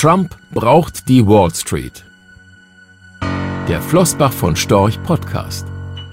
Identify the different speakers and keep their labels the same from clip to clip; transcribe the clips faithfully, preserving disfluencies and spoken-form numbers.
Speaker 1: Trump braucht die Wall Street. Der Flossbach von Storch Podcast.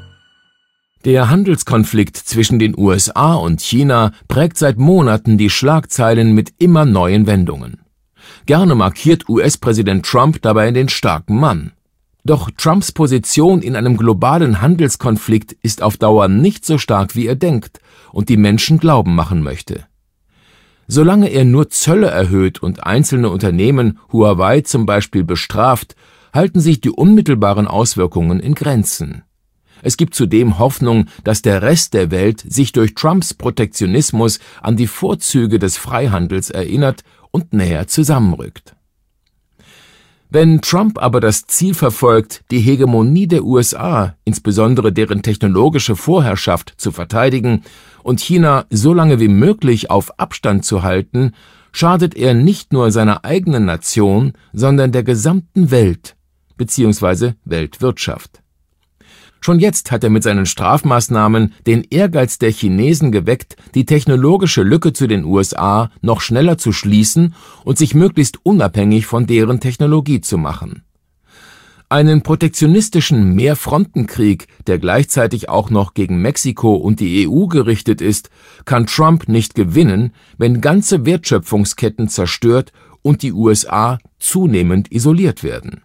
Speaker 1: Der Handelskonflikt zwischen den U S A und China prägt seit Monaten die Schlagzeilen mit immer neuen Wendungen. Gerne markiert U S-Präsident Trump dabei den starken Mann. Doch Trumps Position in einem globalen Handelskonflikt ist auf Dauer nicht so stark, wie er denkt und die Menschen glauben machen möchte. Solange er nur Zölle erhöht und einzelne Unternehmen, Huawei zum Beispiel, bestraft, halten sich die unmittelbaren Auswirkungen in Grenzen. Es gibt zudem Hoffnung, dass der Rest der Welt sich durch Trumps Protektionismus an die Vorzüge des Freihandels erinnert und näher zusammenrückt. Wenn Trump aber das Ziel verfolgt, die Hegemonie der U S A, insbesondere deren technologische Vorherrschaft, zu verteidigen und China so lange wie möglich auf Abstand zu halten, schadet er nicht nur seiner eigenen Nation, sondern der gesamten Welt bzw. Weltwirtschaft. Schon jetzt hat er mit seinen Strafmaßnahmen den Ehrgeiz der Chinesen geweckt, die technologische Lücke zu den U S A noch schneller zu schließen und sich möglichst unabhängig von deren Technologie zu machen. Einen protektionistischen Mehrfrontenkrieg, der gleichzeitig auch noch gegen Mexiko und die E U gerichtet ist, kann Trump nicht gewinnen, wenn ganze Wertschöpfungsketten zerstört und die U S A zunehmend isoliert werden.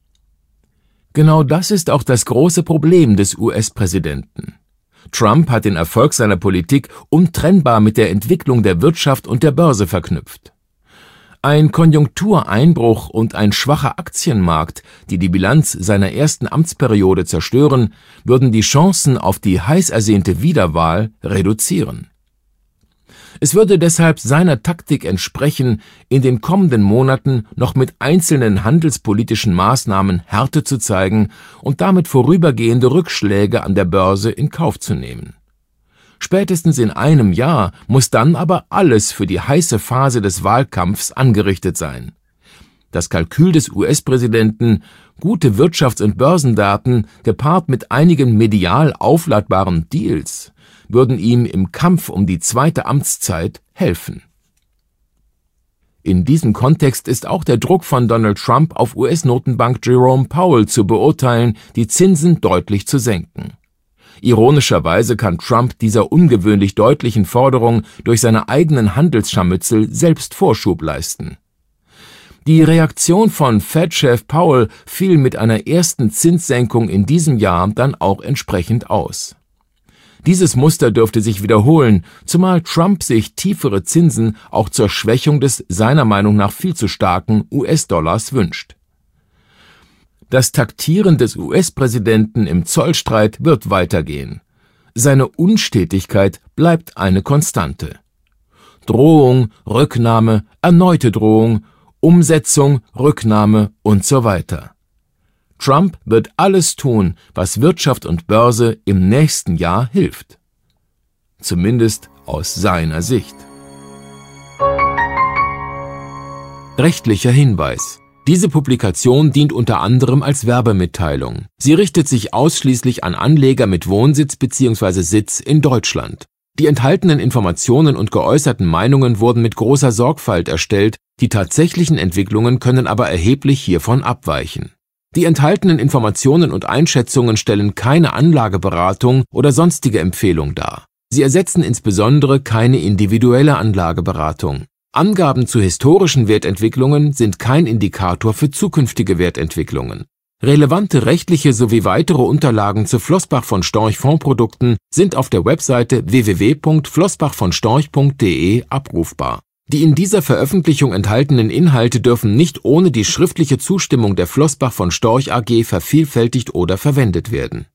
Speaker 1: Genau das ist auch das große Problem des U S-Präsidenten. Trump hat den Erfolg seiner Politik untrennbar mit der Entwicklung der Wirtschaft und der Börse verknüpft. Ein Konjunktureinbruch und ein schwacher Aktienmarkt, die die Bilanz seiner ersten Amtsperiode zerstören, würden die Chancen auf die heiß ersehnte Wiederwahl reduzieren. Es würde deshalb seiner Taktik entsprechen, in den kommenden Monaten noch mit einzelnen handelspolitischen Maßnahmen Härte zu zeigen und damit vorübergehende Rückschläge an der Börse in Kauf zu nehmen. Spätestens in einem Jahr muss dann aber alles für die heiße Phase des Wahlkampfs angerichtet sein. Das Kalkül des U S-Präsidenten, gute Wirtschafts- und Börsendaten gepaart mit einigen medial aufladbaren Deals, würden ihm im Kampf um die zweite Amtszeit helfen. In diesem Kontext ist auch der Druck von Donald Trump auf U S-Notenbank Jerome Powell zu beurteilen, die Zinsen deutlich zu senken. Ironischerweise kann Trump dieser ungewöhnlich deutlichen Forderung durch seine eigenen Handelsscharmützel selbst Vorschub leisten. Die Reaktion von Fed-Chef Powell fiel mit einer ersten Zinssenkung in diesem Jahr dann auch entsprechend aus. Dieses Muster dürfte sich wiederholen, zumal Trump sich tiefere Zinsen auch zur Schwächung des seiner Meinung nach viel zu starken U S-Dollars wünscht. Das Taktieren des U S-Präsidenten im Zollstreit wird weitergehen. Seine Unstetigkeit bleibt eine Konstante. Drohung, Rücknahme, erneute Drohung, Umsetzung, Rücknahme und so weiter. Trump wird alles tun, was Wirtschaft und Börse im nächsten Jahr hilft. Zumindest aus seiner Sicht. Rechtlicher Hinweis. Diese Publikation dient unter anderem als Werbemitteilung. Sie richtet sich ausschließlich an Anleger mit Wohnsitz bzw. Sitz in Deutschland. Die enthaltenen Informationen und geäußerten Meinungen wurden mit großer Sorgfalt erstellt, die tatsächlichen Entwicklungen können aber erheblich hiervon abweichen. Die enthaltenen Informationen und Einschätzungen stellen keine Anlageberatung oder sonstige Empfehlung dar. Sie ersetzen insbesondere keine individuelle Anlageberatung. Angaben zu historischen Wertentwicklungen sind kein Indikator für zukünftige Wertentwicklungen. Relevante rechtliche sowie weitere Unterlagen zu Flossbach von Storch Fondsprodukten sind auf der Webseite w w w punkt flossbach von storch punkt de abrufbar. Die in dieser Veröffentlichung enthaltenen Inhalte dürfen nicht ohne die schriftliche Zustimmung der Flossbach von Storch A G vervielfältigt oder verwendet werden.